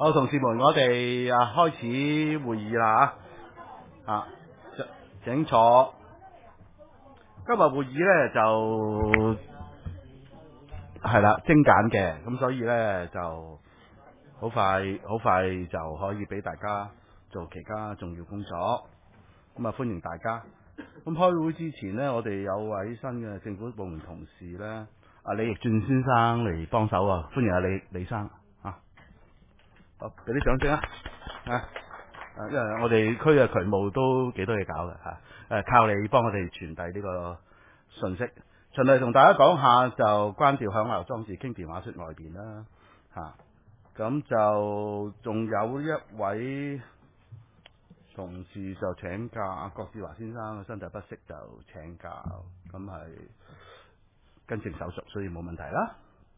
好，同事們，我哋開始會議啦啊，請坐。今日會議呢就係啦，精簡嘅，咁所以呢就好快就可以俾大家做其他重要工作。咁歡迎大家。咁開會之前呢，我哋有位新嘅政府部門同事呢，李奕俊先生嚟幫手啊，歡迎李生啊。好，俾啲掌聲啊！因為我哋區嘅渠務都幾多嘢搞嘅嚇，靠你幫我哋傳遞呢個信息。循例同大家講下，就關掉響鬧裝置，傾電話出外邊啦嚇。咁就仲有一位同事就請假，郭志華先生身體不適就請假，咁係跟正手術，所以冇問題啦。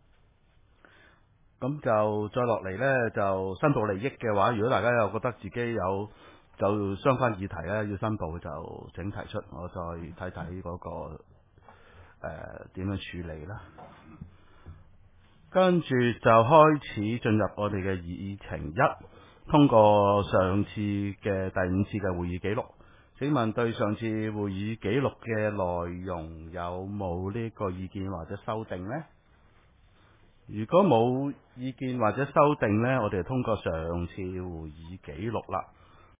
咁就再落嚟呢，就申報利益嘅話，如果大家有覺得自己有就相關議題呢要申報，就請提出，我再睇睇嗰個點樣處理啦。跟住就開始進入我哋嘅議程一，通過上次嘅第5次嘅會議記錄。請問對上次會議記錄嘅內容有冇呢個意見或者修訂呢？如果冇意見或者修訂呢，我哋就通過上次會議記錄啦。